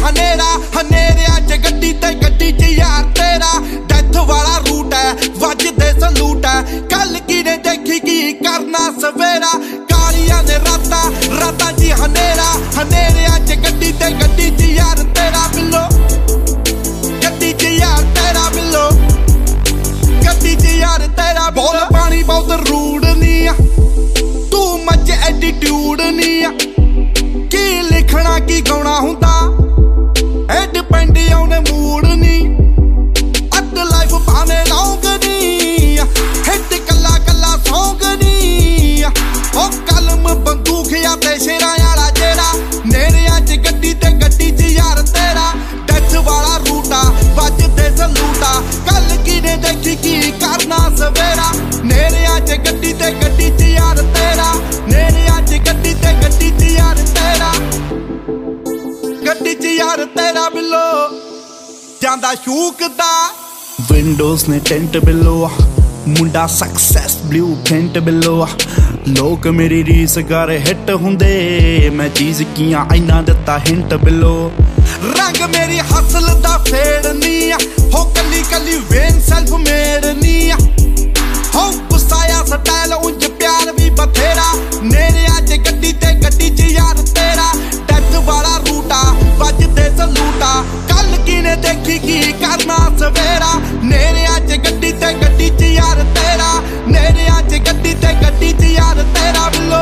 ਹਨੇਰਾ ਹਨੇਰਿਆਂ ਚ ਗੱਡੀ ਚ ਯਾਰ ਤੇਰਾ ਡੈਥ ਵਾਲਾ ਰੂਟ ਹੈ ਵੱਜਦੇ ਸਲੂਟ ਹੈ ਕੱਲ ਕੀ ਨੇ ਦੇਖੀ ਕੀ ਕਰਨਾ ਸਵੇਰਾ ਕਾਲੀਆਂ ਨੇ ਰਾਤਾਂ ਚ ਹਨੇਰਾ ਹਨੇਰਿਆਂ ਚ ਗੱਡੀ ਚ ਯਾਰ ਤੇਰਾ ਬਿੱਲੋ ਗੱਡੀ ਚ ਯਾਰ ਤੇਰਾ ਬਿੱਲੋ ਗੱਡੀ ਚ ਯਾਰ ਤੇਰਾ ਬੋਲ ਪਾਣੀ ਬਹੁਤ ਰੂਡ ਨੀ ਆ ਤੂੰ ਮੱਚ ਐਟੀਟਿਊਡ ਨੀ ਆ ਕੀ ਲਿਖਣਾ ਕੀ ਗਾਉਣਾ ਹੁੰਦਾ ਇਹ ਡਿਪੈਂਡ ਔਨ ਮੂਡ ਨੀ ਅੱਧ ਲਾਈਫ ਭਾਵੇਂ ਲੌਂਗ ਨੀ ਹਿੱਟ ਕੱਲਾ ਸੌਂਗ ਨੀ ਉਹ ਕਲਮ ਬੰਦੂਕ ਜਾਂ ਤੇ ਸ਼ੇਰਾਂ ਵਾਲਾ ਜਿਹੜਾ ਨੇੜਿਆਂ ਚ ਗੱਡੀ ਚ ਯਾਰ ਤੇਰਾ ਡੈਥ ਵਾਲਾ ਰੂਟਾ ਵੱਜਦੇ ਸਲੂਟਾ ਕੱਲ ਕੀ ਨੇ ਦੇਖੀ ਕੀ ਕਰਨਾ ਸਵੇਰਾ ਨੇੜਿਆਂ ਚ ਗੱਡੀ ਚ ਯਾਰ ਤੇਰਾ ਨੇੜਿਆਂ ਚ ਗੱਡੀ ਚ ਯਾਰ ਤੇਰਾ ਗੱਡੀ ਚ ਯਾਰ ਤੇਰਾ ਬਿੱਲੋ ਜਾਂਦਾ ਸ਼ੂਕਦਾ ਵਿੰਡੋਜ਼ ਨੇ ਟੈਂਟ ਬਿੱਲੋ ਮੁੰਡਾ ਸਕਸੈਸ ਬਲੂ ਪ੍ਰਿੰਟ ਬਿੱਲੋ ਲੋਕ ਮੇਰੀ ਰੀਸ ਕਰ ਹਿੱਟ ਹੁੰਦੇ ਮੈਂ ਚੀਜ਼ ਕੀਆਂ ਇੰਨਾ ਦਿੱਤਾ ਹਿੰਟ ਬਿੱਲੋ ਰੰਗ ਮੇਰੀ ਹਸਲ ਦਾ ਫੇੜ ਨੀ ਹੋ ਕੱਲੀ ਵੇਨ ਸੈਲਫ ਮੇਡ ਨੀ ਹੋ ਗੁੱਸਾਇਆ ਸਟਾਈਲ ਉਂਝ ਪਿਆਰ ਵੀ ਬਥੇਰਾ ਨੇੜਿਆਂ ਚ ਗੱਡੀ ਚ ਯਾਰ ਤੇਰਾ ਡੈਥ ਵਾਲਾ ਰੂਟਾ ਵੱਜਦੇ ਸਲੂਟਾ ਕੱਲ ਕੀ ਨੇ ਦੇਖੀ ਕੀ ਕਰਨਾ ਸਵੇਰਾ ਨੇੜਿਆਂ ਚ ਗੱਡੀ ਚ ਯਾਰ ਤੇਰਾ ਨੇੜਿਆਂ ਚ ਗੱਡੀ ਚ ਯਾਰ ਤੇਰਾ ਬਿੱਲੋ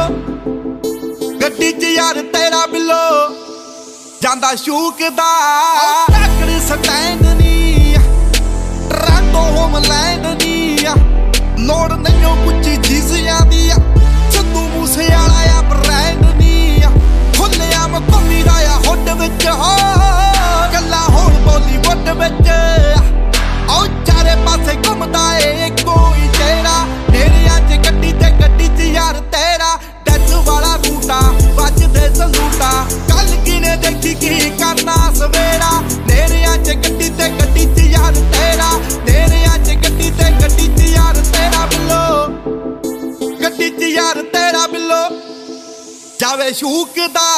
ਗੱਡੀ ਚ ਯਾਰ ਤੇਰਾ ਬਿੱਲੋ ਜਾਂਦਾ ਸ਼ੂਕਦਾ ਟੱਕਰ ਸਟੈਂਡ ਨੀ ਟਰਾਂਟੋ ਹੋਮਲੈਂਡ ਨੀ ਲੋੜ ਨਹੀਂ ਕੁੱਚੀ ਜੀਜ਼ਿਆਂ ਦੀ ਸਿੱਧੂ ਮੂਸੇ ਵਾਲਾ ਬ੍ਰੈਂਡ ਨੀ ਖੁੱਲਿਆ ਮਕਮੀ ਦਾ ਹੁੱਡ ਵਿੱਚ ਹੋ ਗੱਲਾਂ ਹੋਣ ਬਾਲੀਵੁੱਡ ਵਿੱਚ ਉਹ ਚਾਰੇ ਪਾਸੇ ਘੁੰਮਦਾ ਏ ਕੋਈ ਚਿਹਰਾ ਨੇੜਿਆਂ ਚ ਗੱਡੀ ਚ ਯਾਰ ਤੇਰਾ ਡੈਥ ਵਾਲਾ ਰੂਟਾ ਵੱਜਦੇ ਸਲੂਟਾ ਕੱਲ ਕੀ ਨੇ ਦੇਖੀ ਕੀ ਕਰਨਾ ਸਵੇਰਾ ਨੇੜਿਆਂ ਚ ਗੱਡੀ ਚ ਯਾਰ ਤੇਰਾ ਨੇੜਿਆਂ ਚ ਗੱਡੀ ਚ ਯਾਰ ਤੇਰਾ ਬਿੱਲੋ ਗੱਡੀ ਚ ਯਾਰ ਤੇਰਾ ਬਿੱਲੋ ਜਾਵੇ ਸ਼ੂਕਦਾ